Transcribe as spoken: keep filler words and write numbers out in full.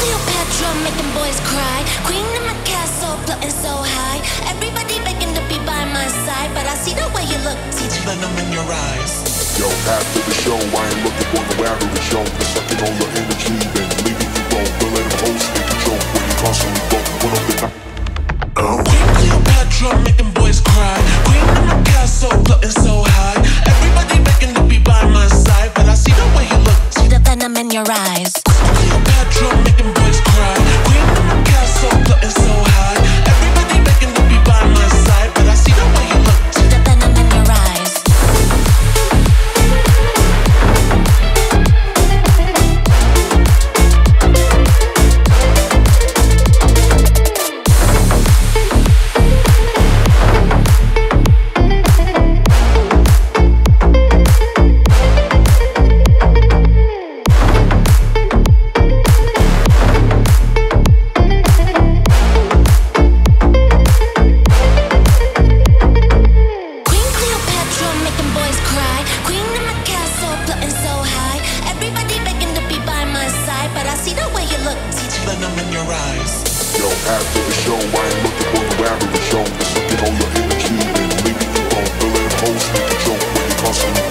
Cleopatra making boys cry. Queen in my castle, floating so high. Everybody begging to be by my side, but I see the way you look, teach venom in your eyes. Yo, after the show, I ain't looking for no average show. They're sucking all your energy, then leaving you broke. Don't let them host take control when you constantly broke. One of the time. Oh. Queen Cleopatra making boys cry. Queen in my castle, floating so high. Everybody begging to be by my side, but I see the way you look, See the venom in your eyes. Cleopatra making boys cry. Queen in my castle, floating so high. Everybody begging to be by my side, but I see the way you look, See the venom in your eyes. Queen Cleopatra making boys cry. Queen in my castle, floating so high. Everybody begging to be by my side, but I see the way you look, teach venom in your eyes. Yo, after the show, I ain't looking for no average show. They're sucking all your energy, then leaving you broke. Don't let them host take control when you constantly